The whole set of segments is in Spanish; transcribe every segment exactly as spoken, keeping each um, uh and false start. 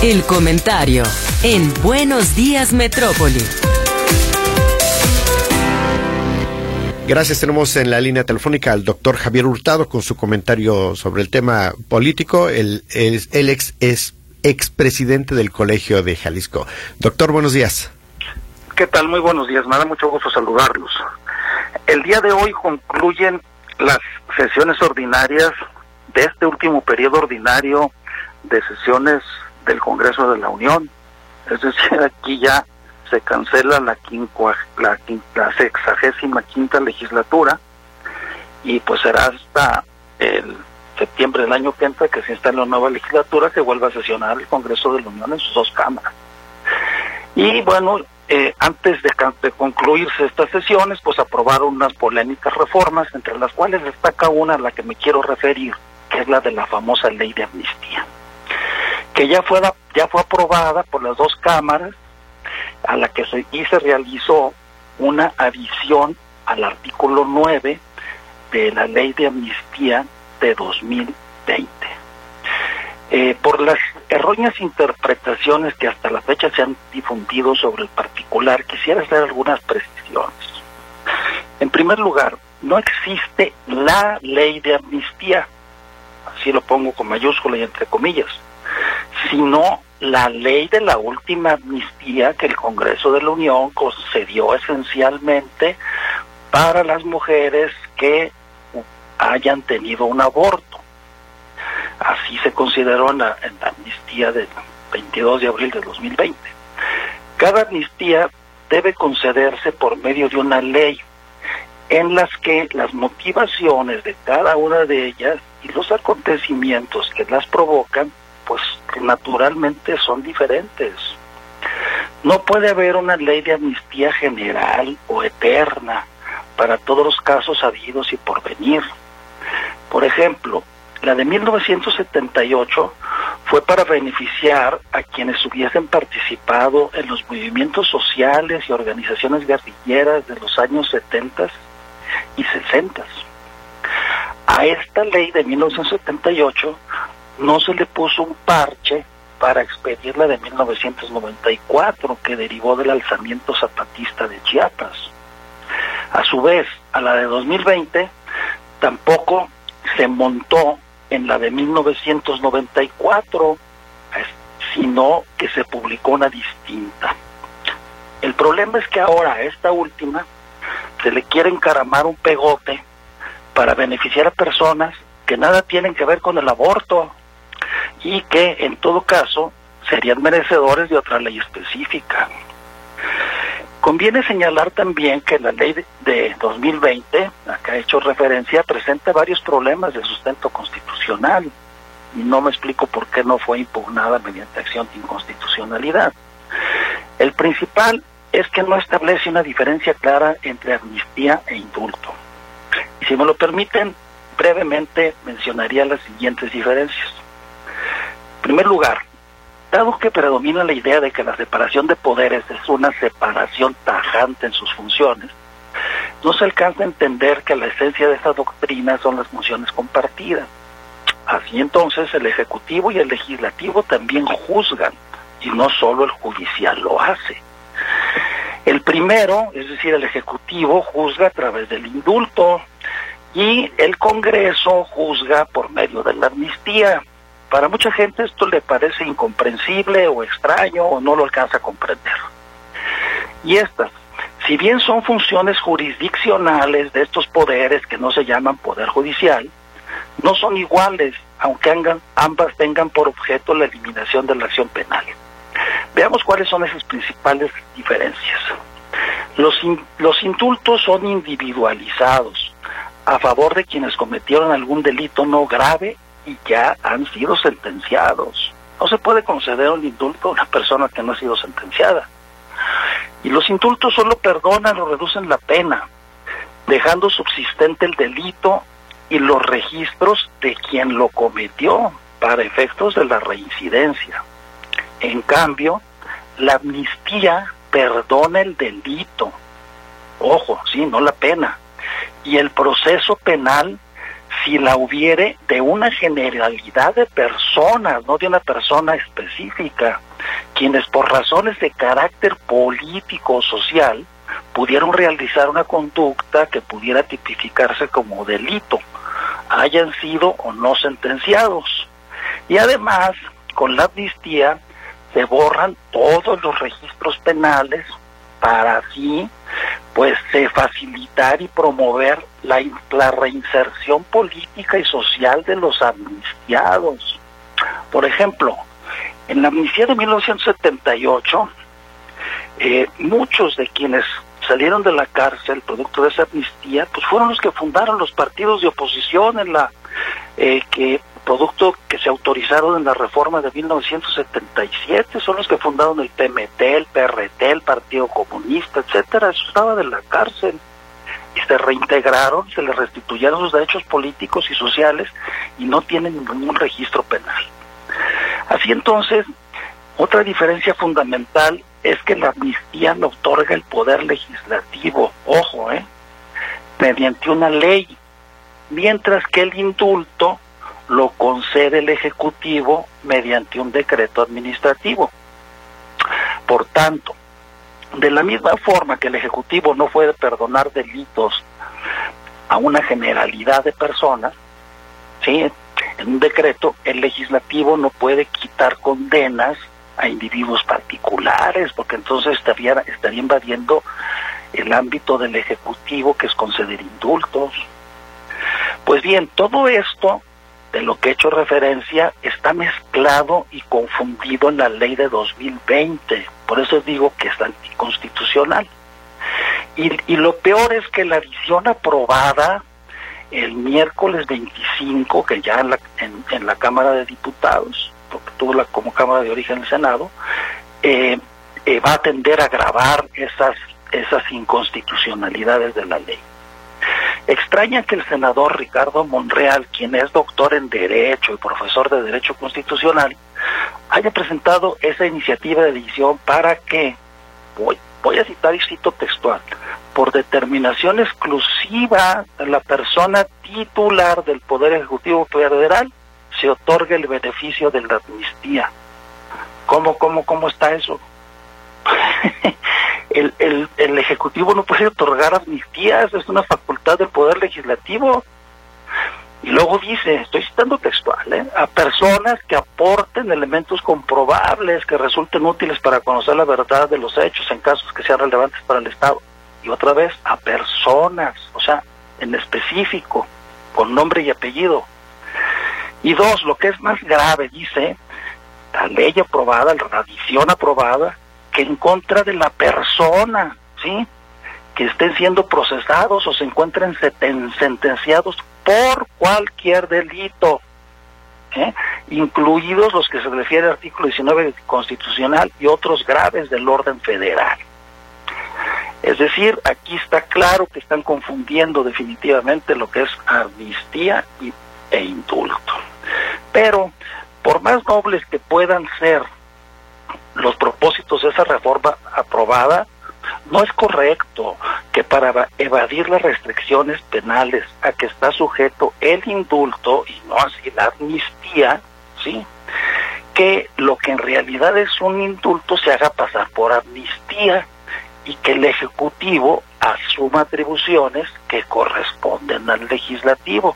El comentario en Buenos Días Metrópoli. Gracias. Tenemos en la línea telefónica al doctor Javier Hurtado con su comentario sobre el tema político. El, el, el ex es expresidente del Colegio de Jalisco. Doctor, buenos días. ¿Qué tal? Muy buenos días. Me da mucho gusto saludarlos. El día de hoy concluyen las sesiones ordinarias de este último periodo ordinario de sesiones del Congreso de la Unión. Es decir, aquí ya se cancela la, quinqua, la, la sexagésima quinta legislatura y pues será hasta el septiembre del año que entra que se instale una nueva legislatura que vuelva a sesionar el Congreso de la Unión en sus dos cámaras. Y bueno, eh, antes de, de concluirse estas sesiones, pues aprobaron unas polémicas reformas, entre las cuales destaca una a la que me quiero referir, que es la de la famosa ley de amnistía, que ya fue, ya fue aprobada por las dos cámaras, a la que se, y se realizó una adición al artículo nueve de la ley de amnistía de dos mil veinte. Eh, por las erróneas interpretaciones que hasta la fecha se han difundido sobre el particular, quisiera hacer algunas precisiones. En primer lugar, no existe la ley de amnistía, así lo pongo con mayúscula y entre comillas, sino la ley de la última amnistía que el Congreso de la Unión concedió esencialmente para las mujeres que hayan tenido un aborto. Así se consideró en la, en la amnistía del veintidós de abril de dos mil veinte. Cada amnistía debe concederse por medio de una ley en las que las motivaciones de cada una de ellas y los acontecimientos que las provocan pues naturalmente son diferentes. No puede haber una ley de amnistía general o eterna para todos los casos habidos y por venir. Por ejemplo, la de mil novecientos setenta y ocho fue para beneficiar a quienes hubiesen participado en los movimientos sociales y organizaciones guerrilleras de los años setenta y sesenta. A esta ley de mil novecientos setenta y ocho no se le puso un parche para expedir la de mil novecientos noventa y cuatro, que derivó del alzamiento zapatista de Chiapas. A su vez, a la de dos mil veinte tampoco se montó en la de mil novecientos noventa y cuatro, sino que se publicó una distinta. El problema es que ahora a esta última se le quiere encaramar un pegote para beneficiar a personas que nada tienen que ver con el aborto y que en todo caso serían merecedores de otra ley específica. Conviene señalar también que la ley de dos mil veinte, a que ha hecho referencia, presenta varios problemas de sustento constitucional y no me explico por qué no fue impugnada mediante acción de inconstitucionalidad. El principal es que no establece una diferencia clara entre amnistía e indulto. Y si me lo permiten, brevemente mencionaría las siguientes diferencias. En primer lugar, dado que predomina la idea de que la separación de poderes es una separación tajante en sus funciones, no se alcanza a entender que la esencia de esta doctrina son las funciones compartidas. Así entonces el Ejecutivo y el Legislativo también juzgan, y no solo el judicial lo hace. El primero, es decir, el Ejecutivo, juzga a través del indulto, y el Congreso juzga por medio de la amnistía. Para mucha gente esto le parece incomprensible o extraño o no lo alcanza a comprender. Y estas, si bien son funciones jurisdiccionales de estos poderes que no se llaman poder judicial, no son iguales, aunque ambas tengan por objeto la eliminación de la acción penal. Veamos cuáles son esas principales diferencias. Los, in, los indultos son individualizados a favor de quienes cometieron algún delito no grave y ya han sido sentenciados. No se puede conceder un indulto a una persona que no ha sido sentenciada. Y los indultos solo perdonan o reducen la pena, dejando subsistente el delito y los registros de quien lo cometió para efectos de la reincidencia. En cambio, la amnistía perdona el delito, ojo, sí, no la pena, y el proceso penal si la hubiere de una generalidad de personas, no de una persona específica, quienes por razones de carácter político o social pudieron realizar una conducta que pudiera tipificarse como delito, hayan sido o no sentenciados. Y además, con la amnistía se borran todos los registros penales para así pues eh, facilitar y promover la, la reinserción política y social de los amnistiados. Por ejemplo, en la amnistía de mil novecientos setenta y ocho, eh, muchos de quienes salieron de la cárcel producto de esa amnistía, pues fueron los que fundaron los partidos de oposición en la eh, que producto que se autorizaron en la reforma de mil novecientos setenta y siete, son los que fundaron el P M T, el P R T, el Partido Comunista, etcétera. Eso estaba de la cárcel y se reintegraron, se les restituyeron sus derechos políticos y sociales y no tienen ningún registro penal. Así entonces, otra diferencia fundamental es que la amnistía le otorga el poder legislativo, ojo, eh, mediante una ley, mientras que el indulto lo concede el Ejecutivo mediante un decreto administrativo. Por tanto, de la misma forma que el Ejecutivo no puede perdonar delitos a una generalidad de personas, ¿sí?, en un decreto, el Legislativo no puede quitar condenas a individuos particulares, porque entonces estaría, estaría invadiendo el ámbito del Ejecutivo, que es conceder indultos. Pues bien, todo esto de lo que he hecho referencia está mezclado y confundido en la ley de dos mil veinte, por eso digo que es anticonstitucional. Y, y lo peor es que la edición aprobada el miércoles veinticinco, que ya en la, en, en la Cámara de Diputados, porque tuvo la, como Cámara de origen el Senado, eh, eh, va a tender a agravar esas, esas inconstitucionalidades de la ley. Extraña que el senador Ricardo Monreal, quien es doctor en Derecho y profesor de Derecho Constitucional, haya presentado esa iniciativa de edición para que, voy, voy a citar y cito textual, por determinación exclusiva de la persona titular del Poder Ejecutivo Federal, se otorga el beneficio de la amnistía. ¿Cómo, cómo, cómo está eso? el, el, el Ejecutivo no puede otorgar amnistías, es una facultad del Poder Legislativo. Y luego dice, estoy citando textual, ¿eh? a personas que aporten elementos comprobables que resulten útiles para conocer la verdad de los hechos en casos que sean relevantes para el Estado. Y otra vez, a personas, o sea, en específico, con nombre y apellido. Y dos, lo que es más grave, dice, la ley aprobada, la radición aprobada, que en contra de la persona, ¿sí?, que estén siendo procesados o se encuentren seten- sentenciados por cualquier delito, ¿eh?, incluidos los que se refiere al artículo diecinueve constitucional y otros graves del orden federal. Es decir, aquí está claro que están confundiendo definitivamente lo que es amnistía y, e indulto. Pero, por más nobles que puedan ser los propósitos de esa reforma aprobada, no es correcto que para evadir las restricciones penales a que está sujeto el indulto y no así la amnistía, ¿sí?, que lo que en realidad es un indulto se haga pasar por amnistía y que el Ejecutivo asuma atribuciones que corresponden al Legislativo.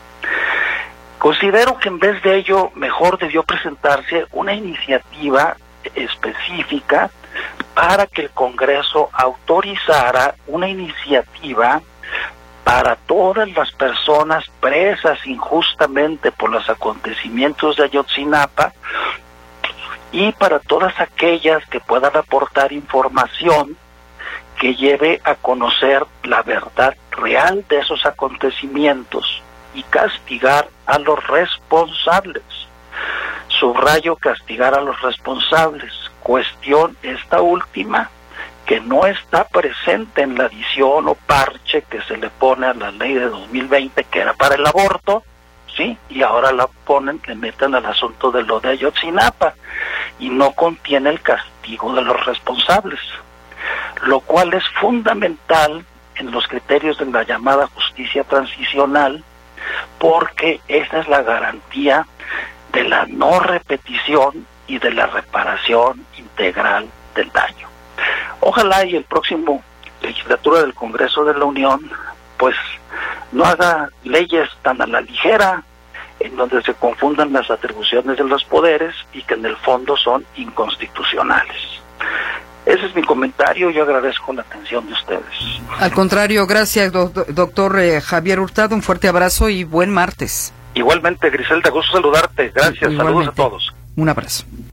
Considero que en vez de ello mejor debió presentarse una iniciativa específica para que el Congreso autorizara una iniciativa para todas las personas presas injustamente por los acontecimientos de Ayotzinapa y para todas aquellas que puedan aportar información que lleve a conocer la verdad real de esos acontecimientos y castigar a los responsables. Subrayo castigar a los responsables, cuestión esta última que no está presente en la adición o parche que se le pone a la ley de dos mil veinte, que era para el aborto, ¿sí?, y ahora la ponen, le meten al asunto de lo de Ayotzinapa, y no contiene el castigo de los responsables, lo cual es fundamental en los criterios de la llamada justicia transicional, porque esa es la garantía de la no repetición y de la reparación integral del daño. Ojalá y el próximo legislatura del Congreso de la Unión pues no haga leyes tan a la ligera, en donde se confundan las atribuciones de los poderes y que en el fondo son inconstitucionales. Ese es mi comentario, yo agradezco la atención de ustedes. Al contrario, gracias, do- doctor eh, Javier Hurtado, un fuerte abrazo y buen martes. Igualmente, Griselda, gusto saludarte, gracias, Igualmente. saludos a todos. Un abrazo.